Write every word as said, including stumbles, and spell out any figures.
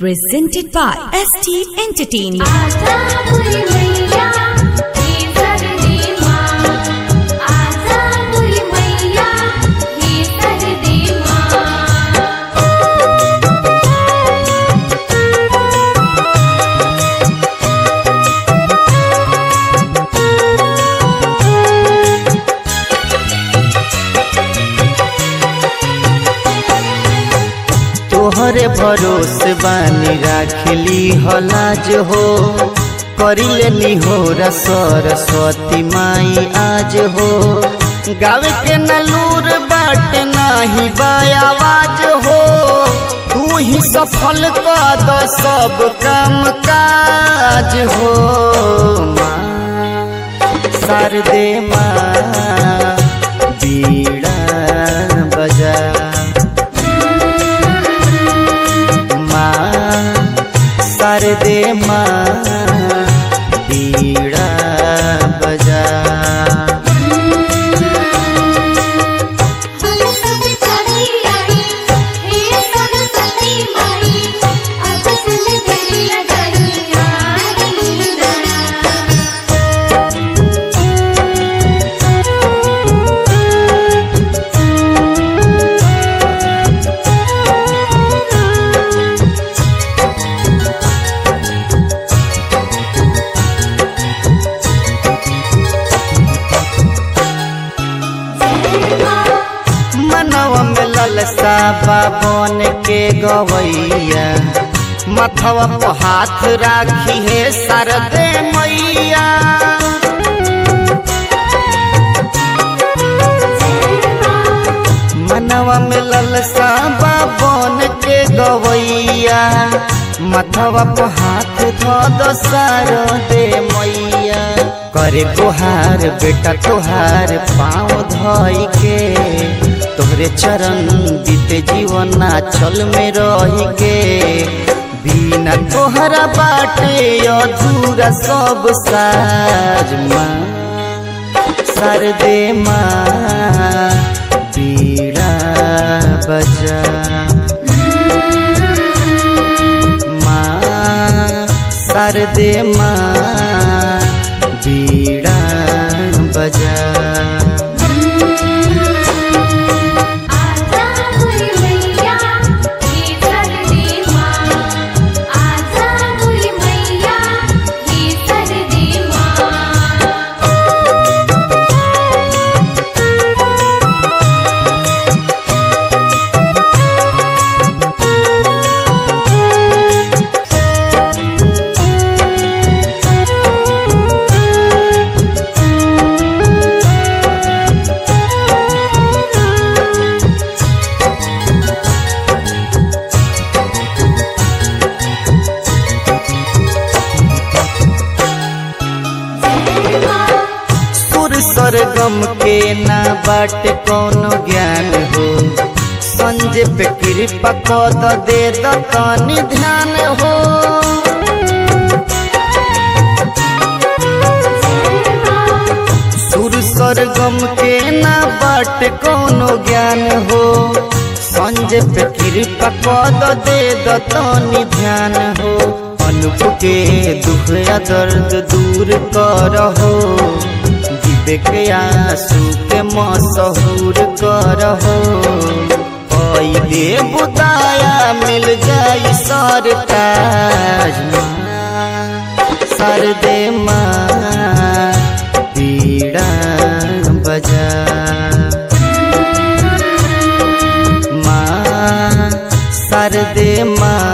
Presented by S T Entertainment. तोहरे भरोसे बानी राखली हलाज हो करिले निहोरा सरस्वती माई आज हो गावे के नलूर बाट नाही बायावाज हो तू ही सफल कर द सब काम काज हो माँ शारदे माँ बीड़ा बजा शारदे माँ बीड़ा बजा। मनवा में ललसा बाबन के गवैया मथवा पर हाथ राखी है शारदे मैया मनवा में ललसा बाबन के गवैया मथवा पर हाथ धो दो शारदे मैया करे गुहार बेटा तोहार पाँव धोई के तोहरे चरण बीते जीवन चल में रही के बिना तोहरा बाटे अधूरा सब साज माँ शारदे माँ बीड़ा बजा माँ शारदे माँ बीड़ा बजा। सरगम के ना बाट कोनो ज्ञान हो संजय पे कृपा कद दे दतनी ध्यान हो सुर सरगम के ना बाट कोनो ज्ञान हो संजय पे कृपा कद दे दतनी ध्यान हो अनुप के दुख या दर्द दूर करहो के आंसू के मशहूर करहो कोई दे बुदाया मिल जाई सरताज शारदे माँ बीड़ा बजा माँ शारदे माँ